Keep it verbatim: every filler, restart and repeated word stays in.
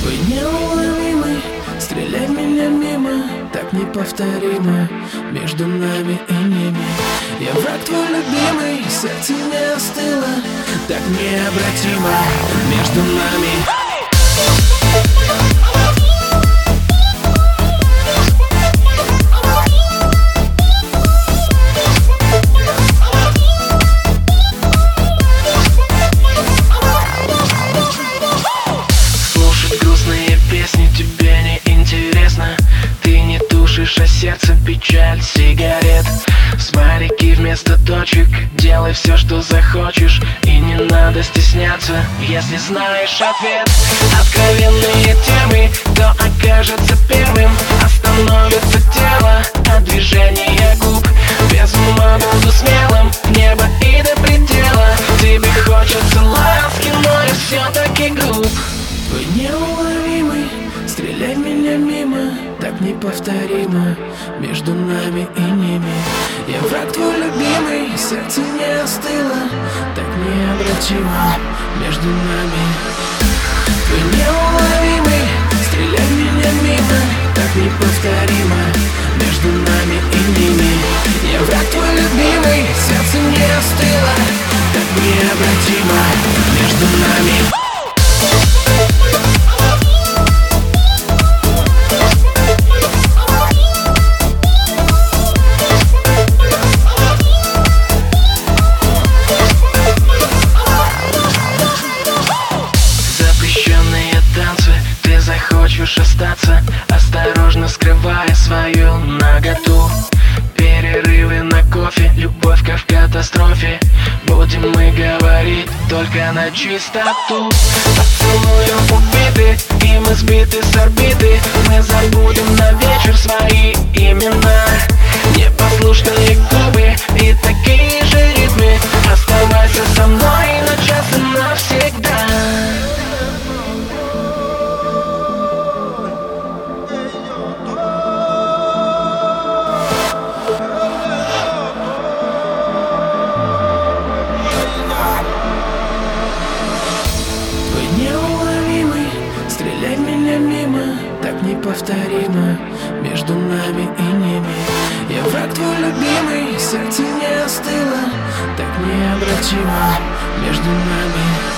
Вы неуловимы, стреляй меня мимо, так неповторимо между нами и ними. Я враг твой любимый, сердце не остыло, так необратимо между нами. А сердце печаль сигарет, смайлики вместо точек. Делай все, что захочешь, и не надо стесняться, если знаешь ответ. Откровенные темы, кто окажется первым, остановится тело от движения губ. Без ума буду смелым, небо и до предела. Тебе хочется ласки, но я все-таки груб. Вы неуловимый, стреляй меня мимо, так неповторимо между нами и ними. Я враг твой любимый, сердце не остыло, так необратимо между нами. Вы неуловимый, стреляй меня мимо, так неповторимо между нами и ними. Я враг твой любимый, сердце не остыло, так необратимо между нами. Хочешь остаться, осторожно скрывая свою наготу. Перерывы на кофе, любовь как в катастрофе. Будем мы говорить только на чистоту. Поцелуем убиты, и мы сбиты с орбиты. Мы забудем на вечер свои имена. Непослушные губы и такие же ритмы. Оставайся со мной на час и навсегда. Стреляй меня мимо, так неповторимо между нами и ними. Я враг твой любимый, сердце не остыло, так необратимо между нами.